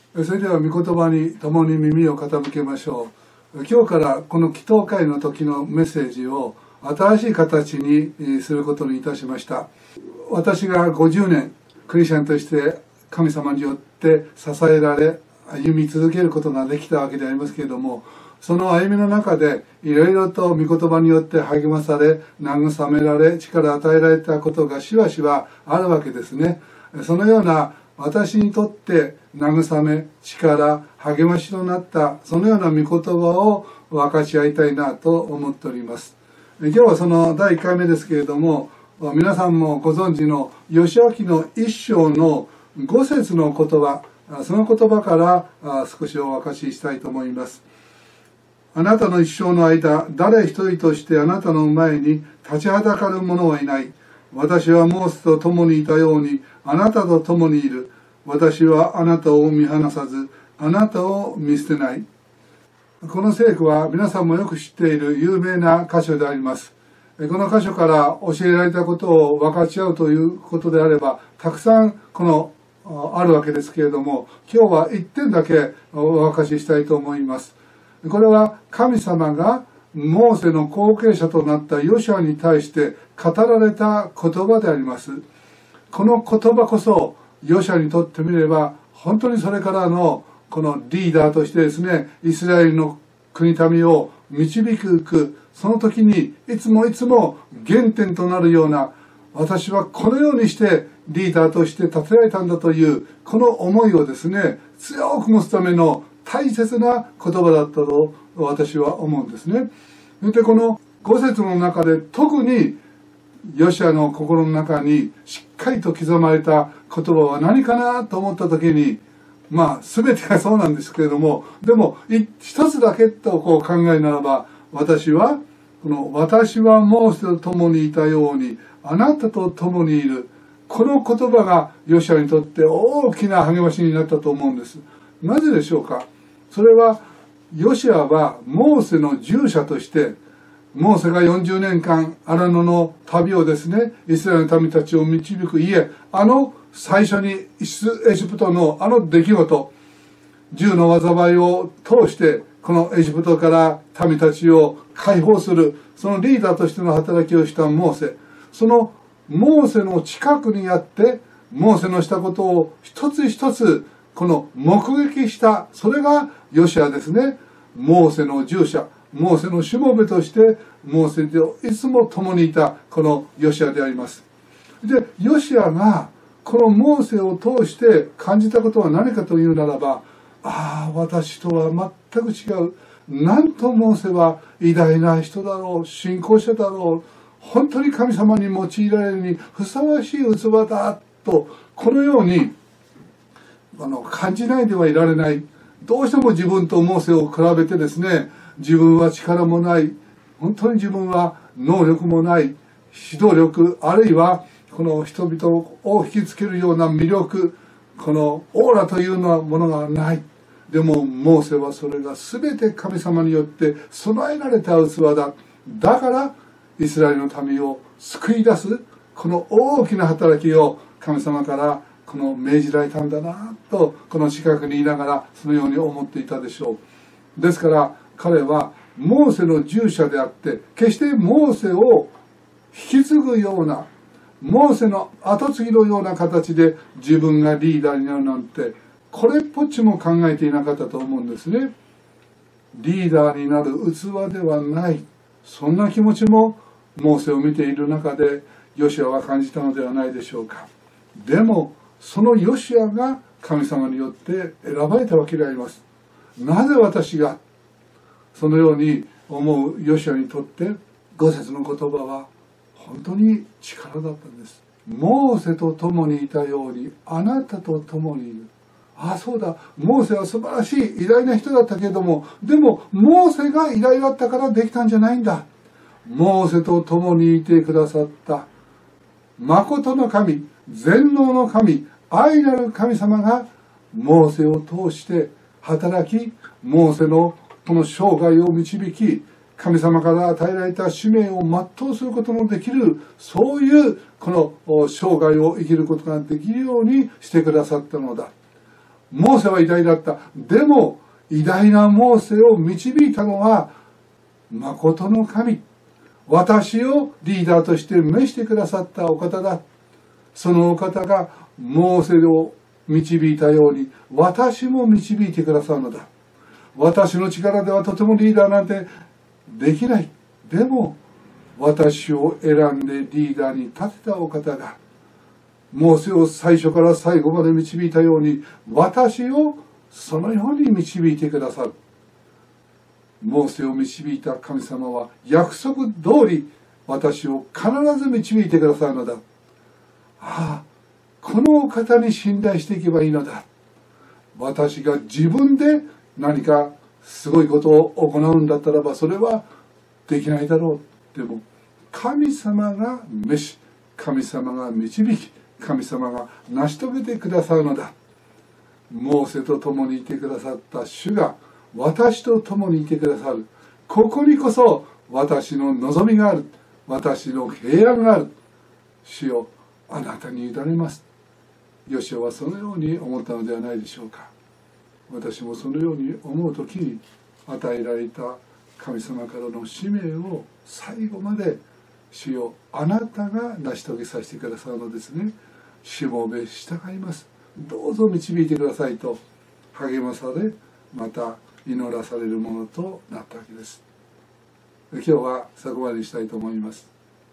それでは御言葉に共に耳を傾けましょう。今日からこの祈祷会の時のメッセージを新しい形にすることにいたしました。私が50年クリスチャンとして神様によって支えられ歩み続けることができたわけでありますけれども、その歩みの中でいろいろと御言葉によって励まされ、慰められ、力を与えられたことがしばしばあるわけですね。そのような私にとって慰め、力、励ましとなったそのような御言葉を分かち合いたいなと思っております。今日はその第1回目ですけれども、皆さんもご存知の義明の一章の5節の言葉、その言葉から少しお明かししたいと思います。あなたの一生の間、誰一人としてあなたの前に立ちはだかる者はいない。私はモーセと共にいたようにあなたと共にいる。私はあなたを見放さず、あなたを見捨てない。この聖句は皆さんもよく知っている有名な箇所であります。この箇所から教えられたことを分かち合うということであれば、たくさんあるわけですけれども、今日は一点だけお明かししたいと思います。これは神様がモーセの後継者となったヨシュアに対して語られた言葉であります。この言葉こそヨシュアにとってみれば本当にそれからのこのリーダーとしてですね、イスラエルの国民を導くその時にいつも原点となるような、私はこのようにしてリーダーとして立てられたんだというこの思いをですね、強く持つための大切な言葉だったと私は思うんですね。で、この5節の中で特にヨシュアの心の中にしっかりと刻まれた言葉は何かなと思った時に、全てがそうなんですけれども、でも一つだけと考えるならば、私はモーセと共にいたようにあなたと共にいる、この言葉がヨシュアにとって大きな励ましになったと思うんです。なぜでしょうか。それはヨシュアはモーセの従者として、モーセが40年間荒野の旅をですね、イスラエルの民たちを導く最初にエジプトの出来事、10の災いを通してこのエジプトから民たちを解放する、そのリーダーとしての働きをしたモーセ、そのモーセの近くにあって、モーセのしたことを一つ一つ目撃した、それがヨシュアですね。モーセの従者、モーセのしもべとしてモーセといつも共にいたこのヨシュアであります。で、ヨシュアがこのモーセを通して感じたことは何かというならば、私とは全く違う、なんとモーセは偉大な人だろう、信仰者だろう、本当に神様に用いられるにふさわしい器だと、このように感じないではいられない。どうしても自分とモーセを比べてですね、自分は力もない、本当に自分は能力もない、指導力、あるいはこの人々を引きつけるような魅力、このオーラというようなものがない。でもモーセはそれが全て神様によって備えられた器だ。だからイスラエルの民を救い出すこの大きな働きを神様から命じられたんだなと、この近くにいながらそのように思っていたでしょう。ですから彼はモーセの従者であって、決してモーセを引き継ぐような、モーセの後継ぎのような形で自分がリーダーになるなんて、これっぽっちも考えていなかったと思うんですね。リーダーになる器ではない、そんな気持ちもモーセを見ている中でヨシュアは感じたのではないでしょうか。でもそのヨシュアが神様によって選ばれたわけであります。なぜ私が、そのように思うヨシュアにとって5節の言葉は本当に力だったんです。モーセと共にいたようにあなたと共にいる。そうだ、モーセは素晴らしい偉大な人だったけれども、でもモーセが偉大だったからできたんじゃないんだ。モーセと共にいてくださった誠の神、全能の神、愛なる神様がモーセを通して働き、モーセのこの生涯を導き、神様から与えられた使命を全うすることのできる、そういうこの生涯を生きることができるようにしてくださったのだ。 モーセは偉大だった。でも偉大なモーセを導いたのは誠の神、私をリーダーとして召してくださったお方だ。そのお方がモーセを導いたように私も導いてくださるのだ。私の力ではとてもリーダーなんてできない。でも私を選んでリーダーに立てたお方がモーセを最初から最後まで導いたように私をそのように導いてくださる。モーセを導いた神様は約束通り私を必ず導いてくださるのだ。ああ、このお方に信頼していけばいいのだ。私が自分で何かすごいことを行うんだったらばそれはできないだろう。でも神様が召し、神様が導き、神様が成し遂げてくださるのだ。モーセと共にいてくださった主が私と共にいてくださる。ここにこそ私の望みがある。私の平安がある。主よ、あなたに委ねます。ヨシュアはそのように思ったのではないでしょうか。私もそのように思うときに与えられた神様からの使命を最後まで主よ、あなたが成し遂げさせてくださるのですね。しもべ従います。どうぞ導いてくださいと励まされ、また祈らされるものとなったわけです。今日はそこまでにしたいと思います。